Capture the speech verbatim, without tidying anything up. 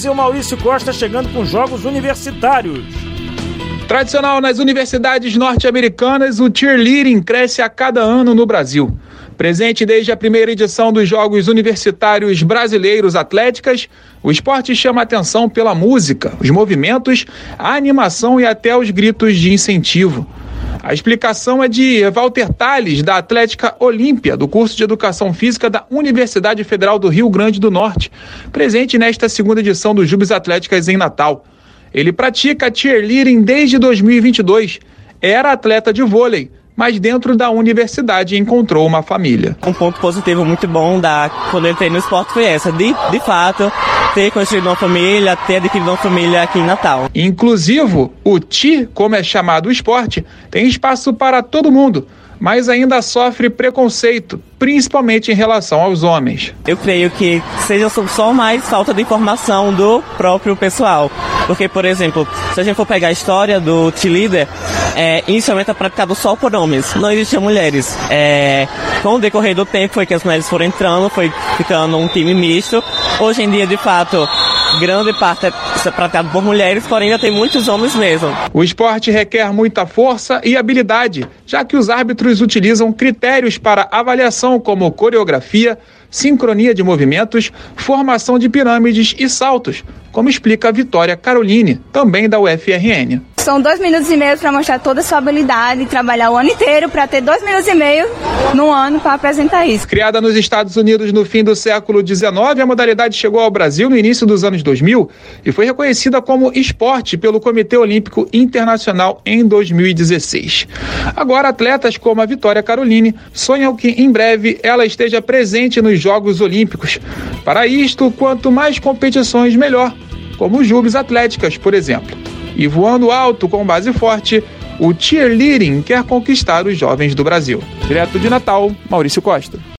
O Maurício Costa chegando com jogos universitários. Tradicional nas universidades norte-americanas, o cheerleading cresce a cada ano no Brasil. Presente desde a primeira edição dos Jogos Universitários Brasileiros Atléticas, o esporte chama atenção pela música, os movimentos, a animação e até os gritos de incentivo. A explicação é de Walter Tales, da Atlética Olímpia, do curso de Educação Física da Universidade Federal do Rio Grande do Norte, presente nesta segunda edição dos Jubes Atléticas em Natal. Ele pratica cheerleading desde dois mil e vinte e dois. Era atleta de vôlei, mas dentro da universidade encontrou uma família. Um ponto positivo muito bom da, quando eu entrei no esporte foi essa, de, de fato, ter construído uma família, ter adquirido uma família aqui em Natal. Inclusive, o T, como é chamado o esporte, tem espaço para todo mundo, mas ainda sofre preconceito, principalmente em relação aos homens. Eu creio que seja só mais falta de informação do próprio pessoal. Porque, por exemplo, se a gente for pegar a história do cheerleader, é, inicialmente é praticado só por homens, não existiam mulheres. É, com o decorrer do tempo foi que as mulheres foram entrando, foi ficando um time misto. Hoje em dia, de fato, grande parte é praticado por mulheres, porém ainda tem muitos homens mesmo. O esporte requer muita força e habilidade, já que os árbitros utilizam critérios para avaliação como coreografia, sincronia de movimentos, formação de pirâmides e saltos, como explica a Vitória Caroline, também da U F R N. São dois minutos e meio para mostrar toda a sua habilidade e trabalhar o ano inteiro para ter dois minutos e meio no ano para apresentar isso. Criada nos Estados Unidos no fim do século dezenove, a modalidade chegou ao Brasil no início dos anos dois mil e foi reconhecida como esporte pelo Comitê Olímpico Internacional em dois mil e dezesseis. Agora, atletas como a Vitória Caroline sonham que em breve ela esteja presente nos Jogos Olímpicos. Para isto, quanto mais competições, melhor, como os Jubes Atléticas, por exemplo. E voando alto com base forte, o cheerleading quer conquistar os jovens do Brasil. Direto de Natal, Maurício Costa.